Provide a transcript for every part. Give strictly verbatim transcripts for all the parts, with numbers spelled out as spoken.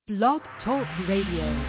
Blog Talk Radio.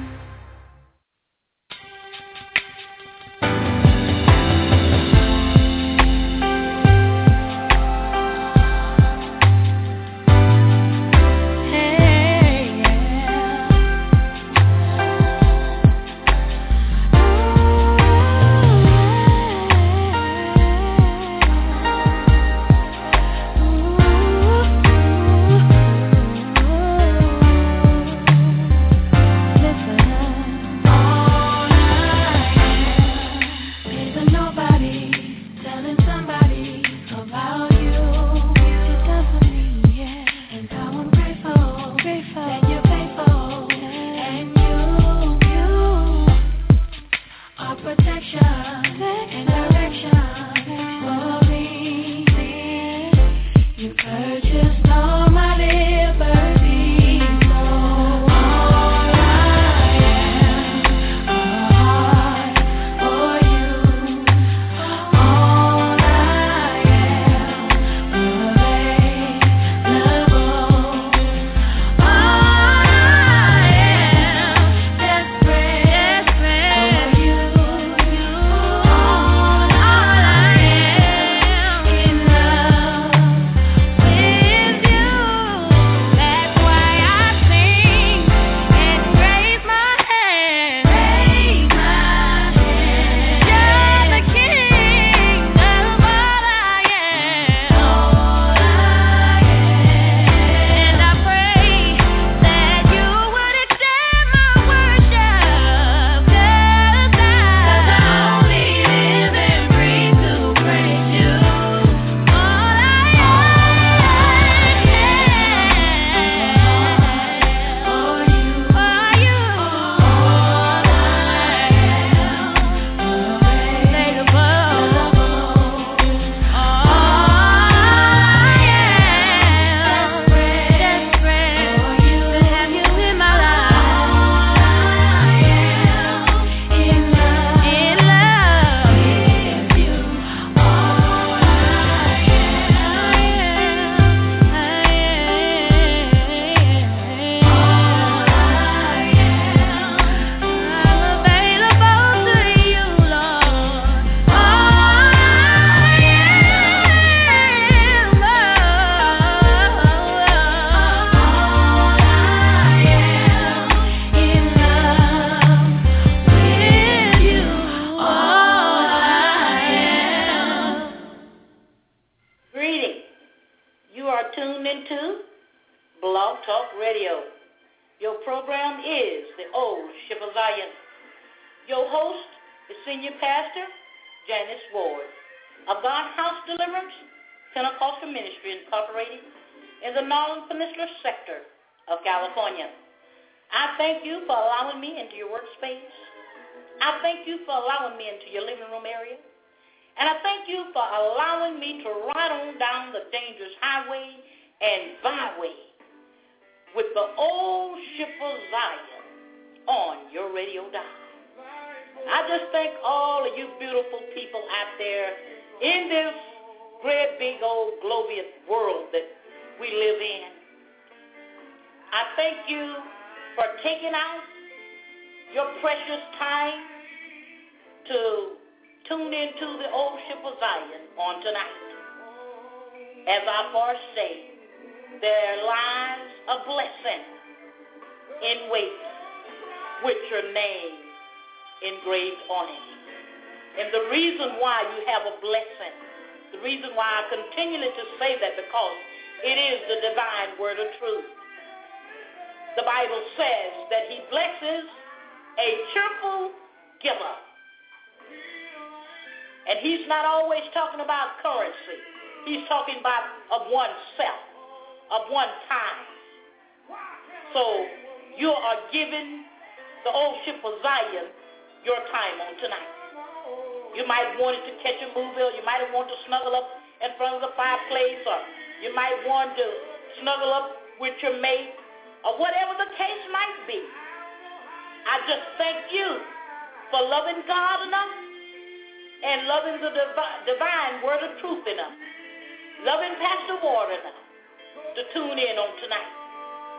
And loving the divi- divine word of truth in us. Loving Pastor Ward enough to tune in on tonight.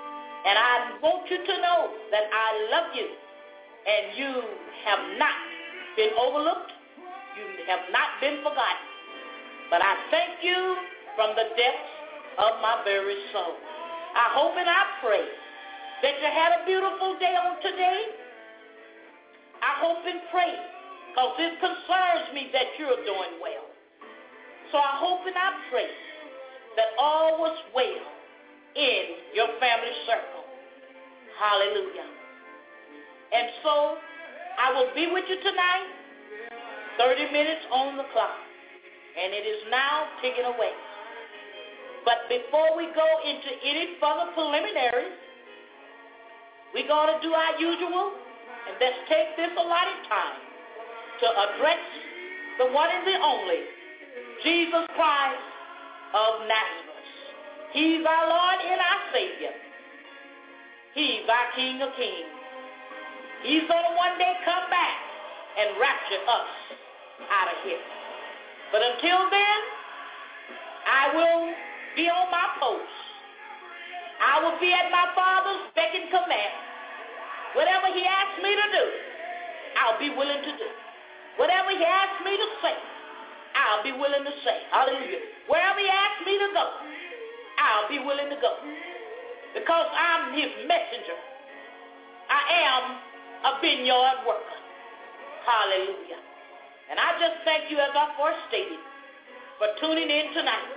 And I want you to know that I love you, and you have not been overlooked. You have not been forgotten. But I thank you from the depths of my very soul. I hope and I pray that you had a beautiful day on today. I hope and pray, because it concerns me that you're doing well. So I hope and I pray that all was well in your family circle. Hallelujah. And so I will be with you tonight, thirty minutes on the clock, and it is now ticking away. But before we go into any further preliminaries, we're going to do our usual, and let's take this allotted time to address the one and the only, Jesus Christ of Nazareth. He's our Lord and our Savior. He's our King of Kings. He's going to one day come back and rapture us out of here. But until then, I will be on my post. I will be at my Father's beck and command. Whatever he asks me to do, I'll be willing to do. Whatever he asks me to say, I'll be willing to say. Hallelujah. Wherever he asks me to go, I'll be willing to go. Because I'm his messenger. I am a vineyard worker. Hallelujah. And I just thank you, as I first stated, for tuning in tonight.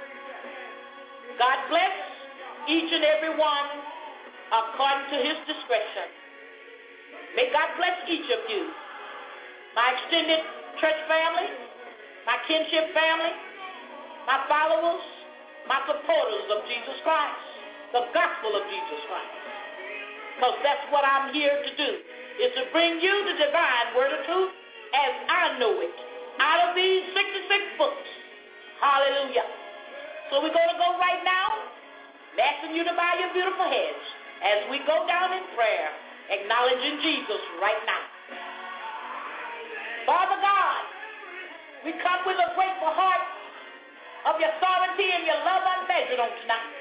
God bless each and every one according to his discretion. May God bless each of you, my extended church family, my kinship family, my followers, my supporters of Jesus Christ, the gospel of Jesus Christ. Because that's what I'm here to do, is to bring you the divine word of truth as I know it, out of these sixty-six books. Hallelujah. So we're going to go right now, asking you to bow your beautiful heads as we go down in prayer, acknowledging Jesus right now. Father God, we come with a grateful heart of your sovereignty and your love unmeasured on tonight.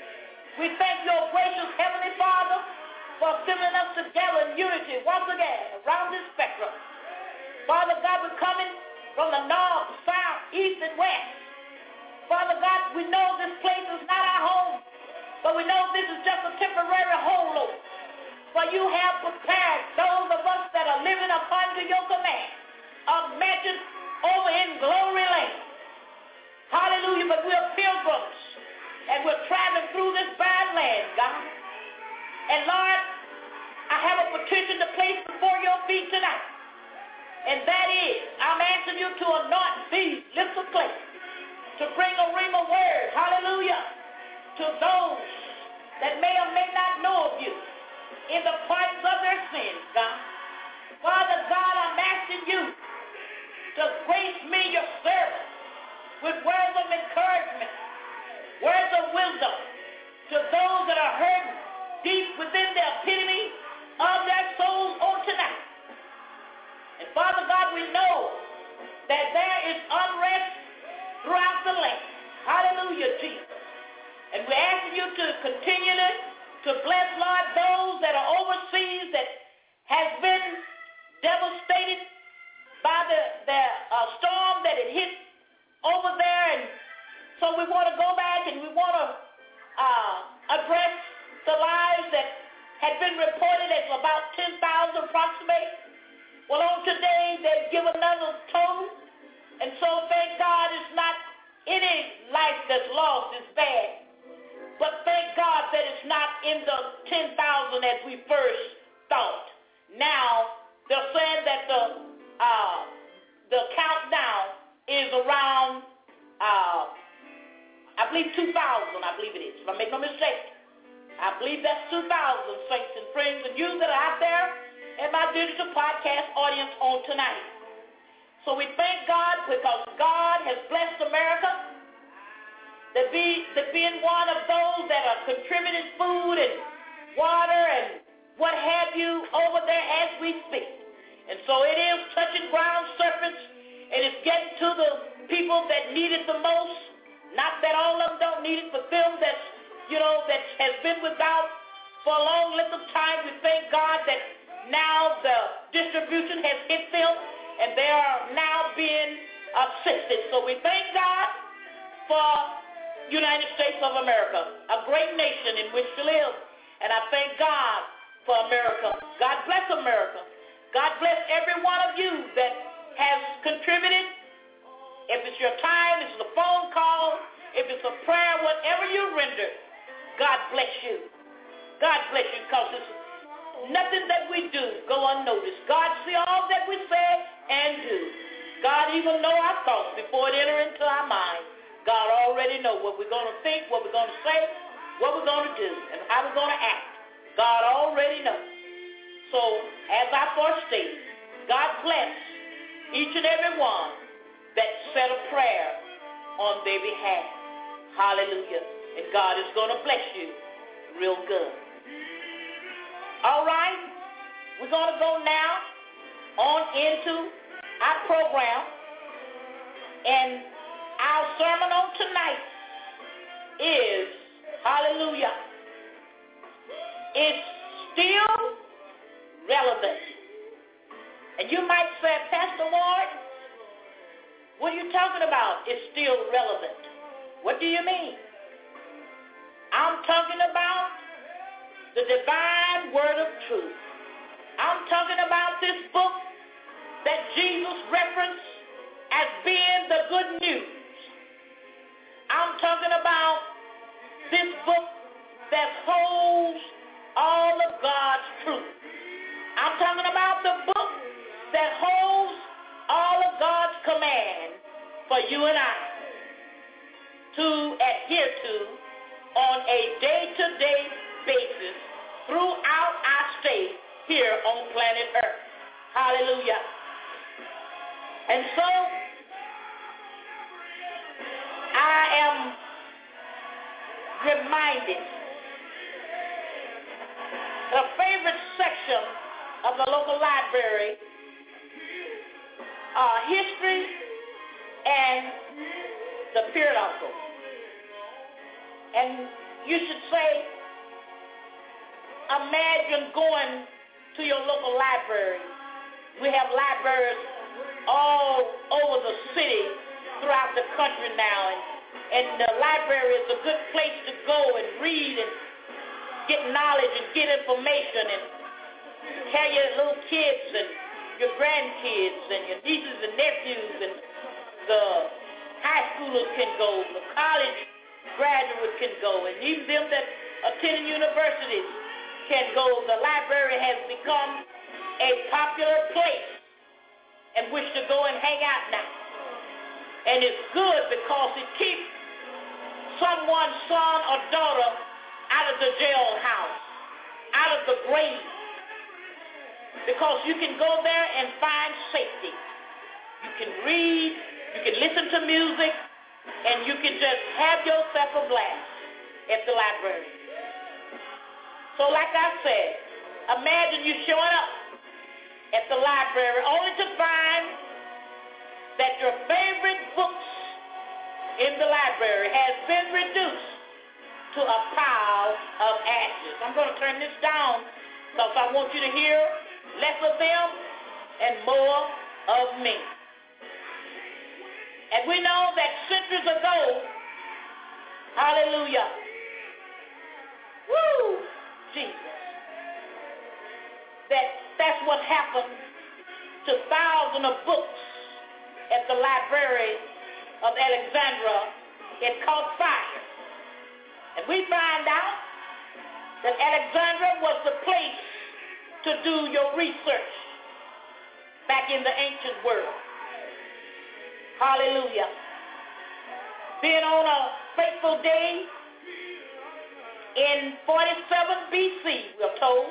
We thank your gracious Heavenly Father for assembling us together in unity once again around this spectrum. Father God, we're coming from the north, south, east, and west. Father God, we know this place is not our home, but we know this is just a temporary holdover. For you have prepared those of us that are living up under your command of mansions over in glory land. Hallelujah, but we're pilgrims, and we're traveling through this bad land, God. And Lord, I have a petition to place before your feet tonight. And that is, I'm asking you to anoint these lips of clay, to bring a rhema word, hallelujah, to those that may or may not know of you in the pardons of their sins, God. Father God, I'm asking you to grace me, your servant, with words of encouragement, words of wisdom to those that are hurting deep within the epitome of their souls on tonight. And Father God, we know that there is unrest throughout the land. Hallelujah, Jesus. And we're asking you to continually to bless, Lord, those that are overseas that has been devastated by the, the uh, storm that it hit over there. And so we want to go back and we want to uh, address the lives that had been reported as about ten thousand approximately. Well, on today, they've given another total. And so, thank God, it's not any life that's lost is bad. But thank God that it's not in the ten thousand as we first thought. Now, they're saying that the uh, the countdown is around, uh, I believe, two thousand, I believe it is, if I make no mistake. I believe that's two thousand, saints and friends, and you that are out there and my digital podcast audience on tonight. So we thank God because God has blessed America to be to being one of those that are contributing food and water and what have you over there as we speak. And so it is touching ground surface, and it's getting to the people that need it the most. Not that all of them don't need it, but them that's, you know, that has been without for a long length of time. We thank God that now the distribution has hit them, and they are now being assisted. So we thank God for United States of America, a great nation in which to live. And I thank God for America. God bless America. God bless every one of you that has contributed. If it's your time, if it's a phone call, if it's a prayer, whatever you render, God bless you. God bless you, because it's nothing that we do go unnoticed. God see all that we say and do. God even know our thoughts before it enter into our mind. God already know what we're going to think, what we're going to say, what we're going to do, and how we're going to act. God already knows. So, as I first stated, God bless each and every one that said a prayer on their behalf. Hallelujah. And God is going to bless you real good. All right. We're going to go now on into our program. And our sermon on tonight is, hallelujah, it's still relevant. And you might say, Pastor Ward, what are you talking about? It's still relevant. What do you mean? I'm talking about the divine word of truth. I'm talking about this book that Jesus referenced as being the good news. I'm talking about this book that holds all of God's truth. I'm talking about the book that holds all of God's command for you and I to adhere to on a day-to-day basis throughout our stay here on planet Earth. Hallelujah. And so I am reminded the favorite section of the local library, uh, history and the periodical. And you should say, imagine going to your local library. We have libraries all over the city, throughout the country now, and, and the library is a good place to go and read and get knowledge and get information, and tell your little kids and your grandkids and your nieces and nephews, and the high schoolers can go, the college graduates can go, and even them that attend universities can go. The library has become a popular place in which to go and hang out now. And it's good because it keeps someone's son or daughter out of the jailhouse, out of the grave. Because you can go there and find safety. You can read, you can listen to music, and you can just have yourself a blast at the library. So like I said, imagine you showing up at the library only to find that your favorite books in the library has been reduced to a pile of ashes. I'm going to turn this down because I want you to hear less of them and more of me. And we know that centuries ago, hallelujah, woo, Jesus, that that's what happened to thousands of books at the library of Alexandria. It caught fire. And we find out that Alexandria was the place to do your research back in the ancient world. Hallelujah. Then on a fateful day in forty-seven B C, we're told,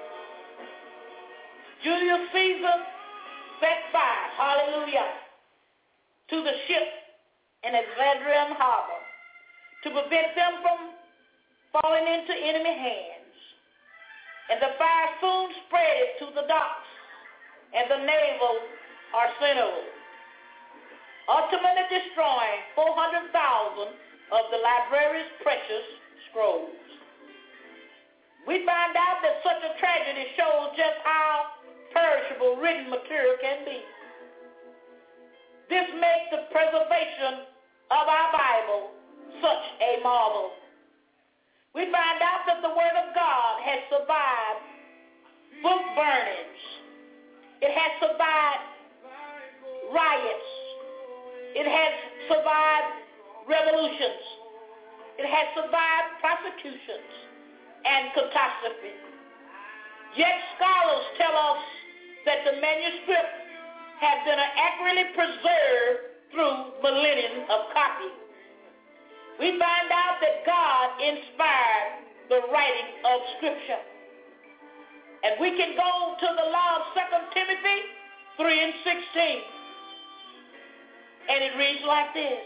Julius Caesar set fire, hallelujah, to the ship in Alexandrian harbor to prevent them from falling into enemy hands. And the fire soon spread to the docks and the naval arsenal, ultimately destroying four hundred thousand of the library's precious scrolls. We find out that such a tragedy shows just how perishable written material can be. This makes the preservation of our Bible such a marvel. We find out that the Word of God has survived book burnings. It has survived riots. It has survived revolutions. It has survived prosecutions and catastrophe. Yet scholars tell us that the manuscript has been accurately preserved through millenniums of copy. We find out that God inspired the writing of Scripture. And we can go to the law of Second Timothy three and sixteen. And it reads like this.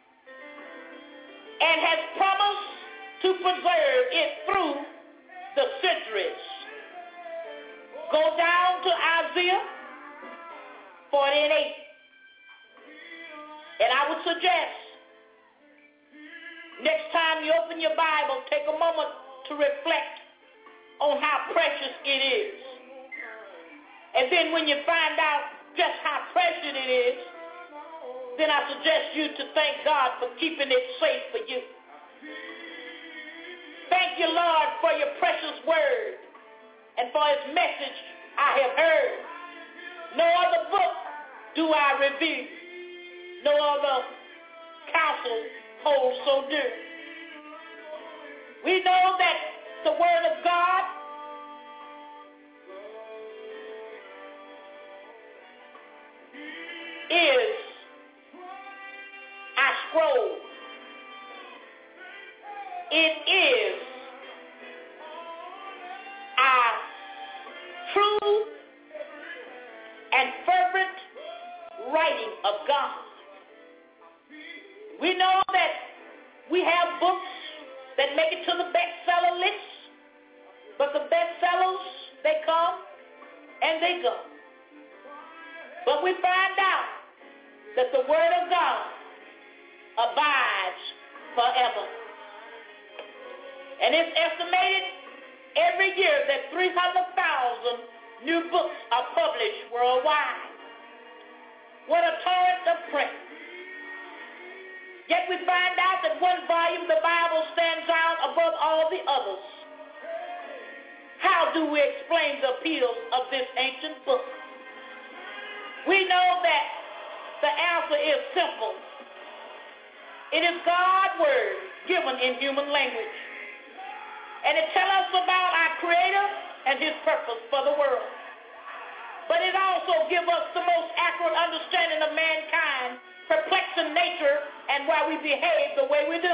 And has promised to preserve it through the centuries. Go down to Isaiah forty and eight. And I would suggest next time you open your Bible, take a moment to reflect on how precious it is. And then when you find out just how precious it is, then I suggest you to thank God for keeping it safe for you. Thank you, Lord, for your precious word and for his message I have heard. No other book do I review. No other counsel holds so dear. We know that the word of God is our scroll. It is our true and fervent writing of God. We know that we have books that make it to the bestseller list, but the bestsellers, they come and they go. But we find out that the word of God abides forever. And it's estimated every year that three hundred thousand new books are published worldwide. What a torrent of print. Yet we find out that one volume, the Bible, stands out above all the others. How do we explain the appeal of this ancient book? We know that the answer is simple. It is God's word given in human language. And it tells us about our Creator and his purpose for the world. But it also gives us the most accurate understanding of mankind, perplexing nature, and why we behave the way we do.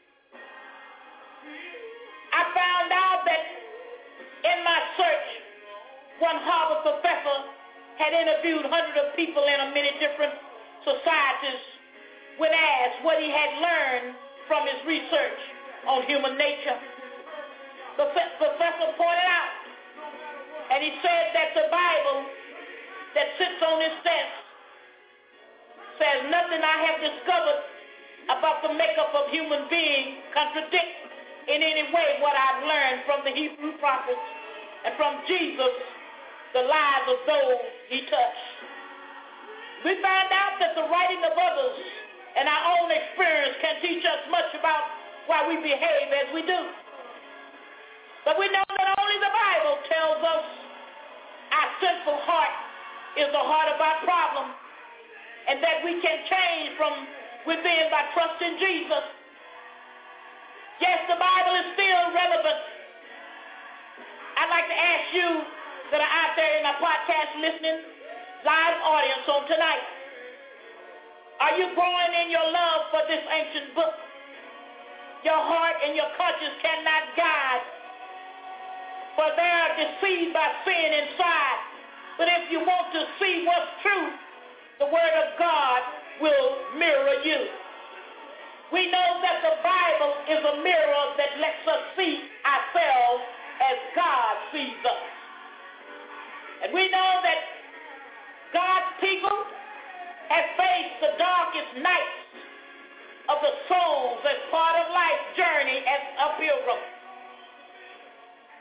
I found out that in my search, one Harvard professor had interviewed hundreds of people in many different societies when asked what he had learned from his research on human nature. The professor pointed out, and he said that the Bible that sits on his desk says nothing I have discovered about the makeup of human beings contradicts in any way what I've learned from the Hebrew prophets and from Jesus, the lives of those he touched. We find out that the writing of others and our own experience can teach us much about why we behave as we do. But we know that only the Bible tells us our sinful heart is the heart of our problem, and that we can change from within by trusting Jesus. Yes, the Bible is still relevant. I'd like to ask you that are out there in our podcast listening, live audience on tonight, are you growing in your love for this ancient book? Your heart and your conscience cannot guide, for they are deceived by sin inside. But if you want to see what's true, the Word of God will mirror you. We know that the Bible is a mirror that lets us see ourselves as God sees us. And we know that God's people have faced the darkest nights of the souls as part of life's journey as a pilgrim.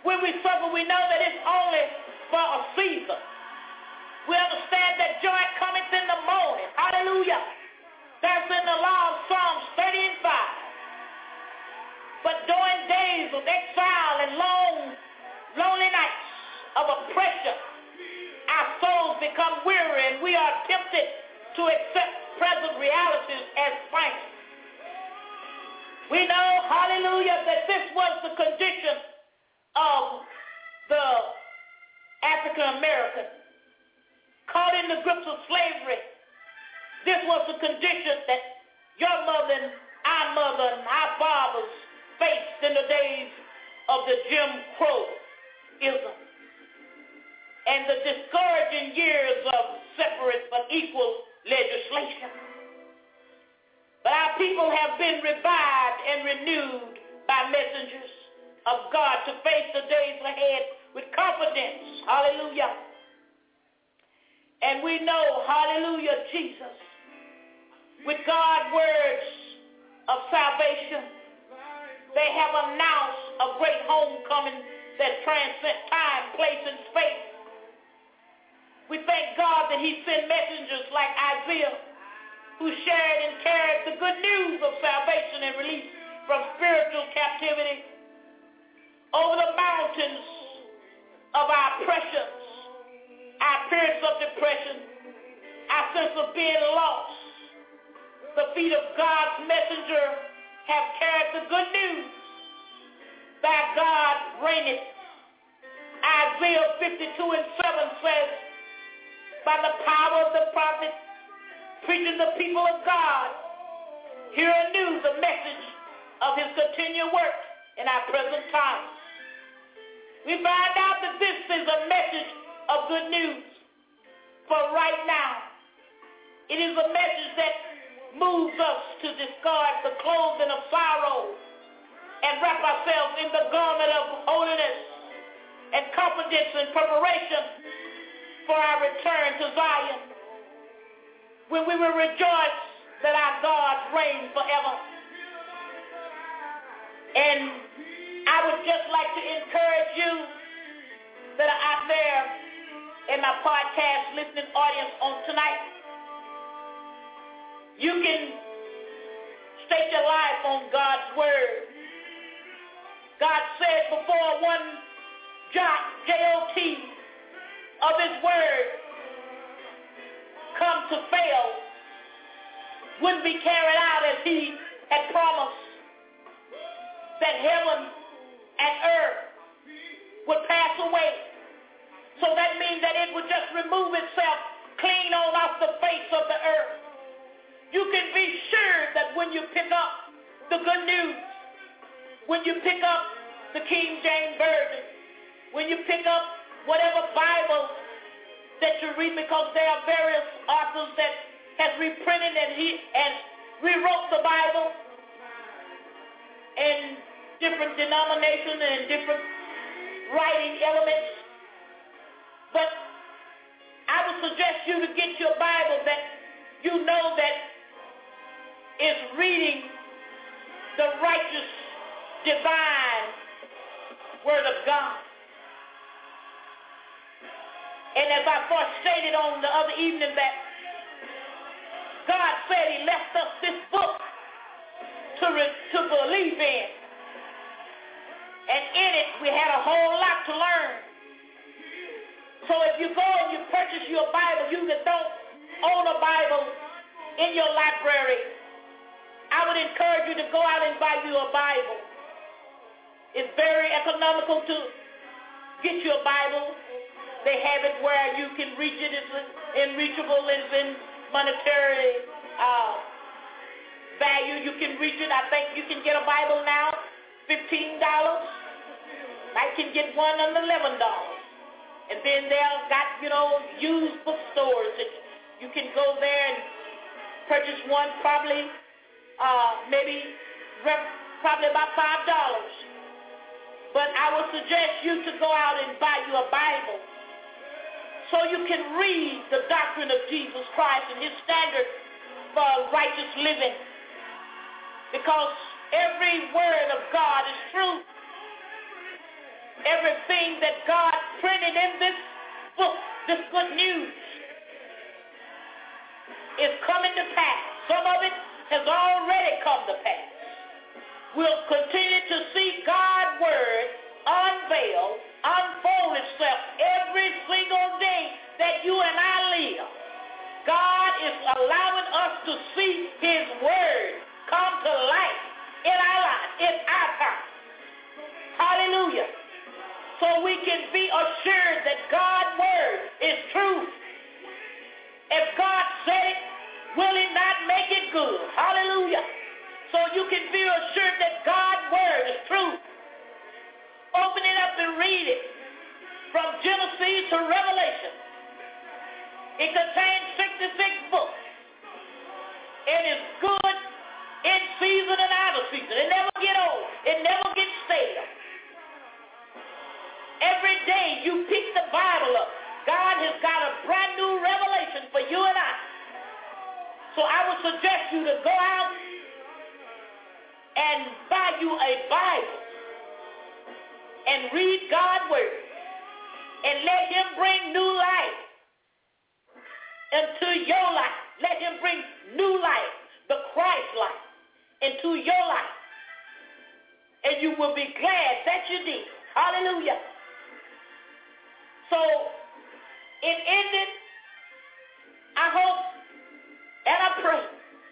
When we suffer, we know that it's only for a season. We understand that joy cometh in the morning. Hallelujah. That's in the law of Psalms thirty and five. But during days of exile and long, lonely nights of oppression, our souls become weary and we are tempted to accept present realities as final. We know, hallelujah, that this was the condition of the African American caught in the grips of slavery. This was the condition that your mother and our mother and our fathers faced in the days of the Jim Crow-ism and the discouraging years of separate but equal legislation. But our people have been revived and renewed by messengers of God to face the days ahead with confidence. Hallelujah. And we know, hallelujah, Jesus, with God's words of salvation, they have announced a great homecoming that transcends time, place, and space. We thank God that he sent messengers like Isaiah who shared and carried the good news of salvation and release from spiritual captivity over the mountains of our oppressions, our periods of depression, our sense of being lost. The feet of God's messenger have carried the good news. Thy God reigneth. Isaiah fifty-two and seven says, by the power of the prophet, preaching the people of God, hear anew the message of his continual work in our present times. We find out that this is a message of good news for right now. It is a message that moves us to discard the clothing of sorrow and wrap ourselves in the garment of holiness and confidence and preparation for our return to Zion, when we will rejoice that our God reigns forever. And I would just like to encourage you that are out there in my podcast listening audience on tonight. You can stake your life on God's word. God said before one jot, J O T, of his word come to fail, wouldn't be carried out as he had promised, that heaven and earth would pass away. So that means that it would just remove itself clean on off the face of the earth. You can be sure that when you pick up the good news, when you pick up the King James Version, when you pick up whatever Bible that you read, because there are various authors that has reprinted and he and rewrote the Bible in different denominations and different writing elements. But I would suggest you to get your Bible that you know that is reading the righteous, divine word of God. And as I first stated on the other evening, that God said he left us this book to, re- to believe in. And in it, we had a whole lot to learn. So if you go and you purchase your Bible, you that don't own a Bible in your library, I would encourage you to go out and buy you a Bible. It's very economical to get you a Bible. They have it where you can reach it. It's in reachable. It's in monetary uh, value. You can reach it. I think you can get a Bible now, fifteen dollars. I can get one under eleven dollars. And then they've got, you know, used bookstores that you can go there and purchase one probably, uh, maybe rep, probably about five dollars. But I would suggest you to go out and buy you a Bible so you can read the doctrine of Jesus Christ and his standard for righteous living. Because every word of God is true. everything that God printed in this book, this good news, is coming to pass. Some of it has already come to pass. We'll continue to see God's word unveil, unfold itself every single day that you and I live. God is allowing us to see his word come to life in our lives, in our time. Hallelujah. So we can be assured that God's word is true. If God said it, will he not make it good? Hallelujah. So you can be assured that God's word is true. Open it up and read it from Genesis to Revelation. It contains sixty-six books. It is good in season and out of season. It never gets old. It never gets stale. Every day you pick the Bible up, God has got a brand new revelation for you and I. So I would suggest you to go out and buy you a Bible and read God's word and let him bring new life into your life. Let him bring new life, the Christ life, into your life. And you will be glad that you did. Hallelujah. So, in ending, I hope and I pray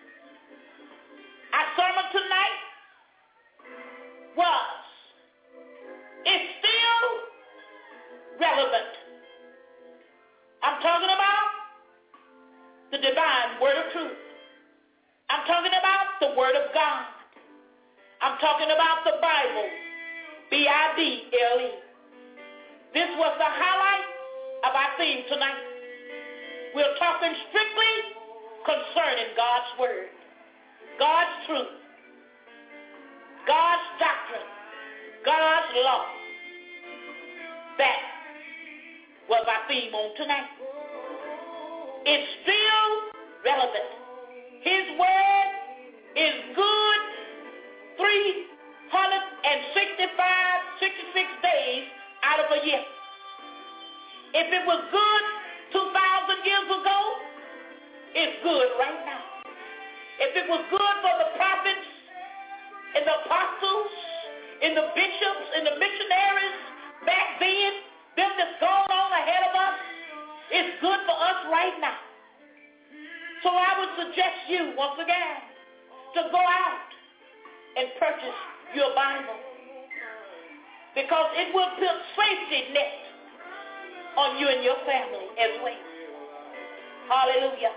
our sermon tonight was, is still relevant. I'm talking about the divine word of truth. I'm talking about the word of God. I'm talking about the Bible, B I B L E. This was the highlight of our theme tonight. We're talking strictly concerning God's word, God's truth, God's doctrine, God's law. That was our theme on tonight. It's still relevant. His word is good three hundred sixty-five, sixty-six days out of a year. If it was good two thousand years ago, it's good right now. If it was good for the prophets and the apostles and the bishops and the missionaries back then, them that's gone on ahead of us, it's good for us right now. So I would suggest you, once again, to go out and purchase your Bible, because it will put safety net on you and your family as well. Hallelujah.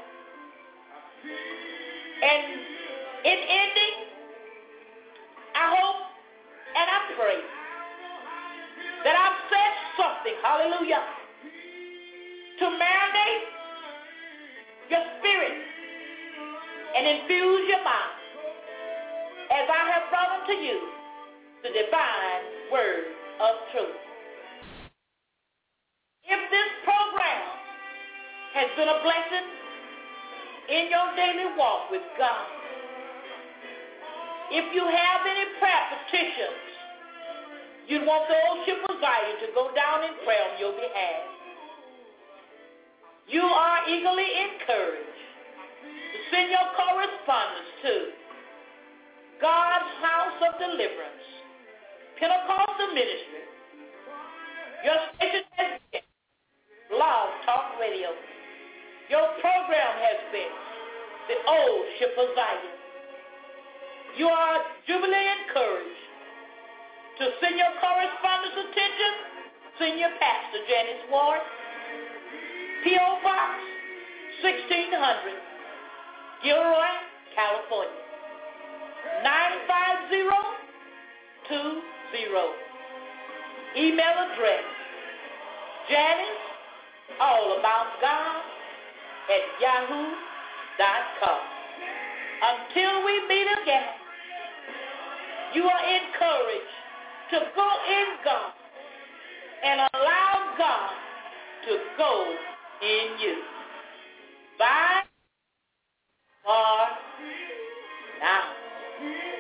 And in ending, I hope and I pray that I've said something, hallelujah, to marinate your spirit and infuse your mind as I have brought unto you the divine word of truth. If this program has been a blessing in your daily walk with God, if you have any prayer petitions, you'd want the old ship of Zion to go down in prayer on your behalf, you are eagerly encouraged to send your correspondence to God's House of Deliverance, Pentecostal Ministry. Your station has been Blog Talk Radio. Your program has been the Old Ship of Zion. You are jubilee encouraged to send your correspondence attention, Senior Pastor Janice Ward, P O Box sixteen hundred, Gilroy, California, nine five zero two zero. Email address, Janice, all about God, at yahoo dot com. Until we meet again, you are encouraged to go in God and allow God to go in you. Bye for now.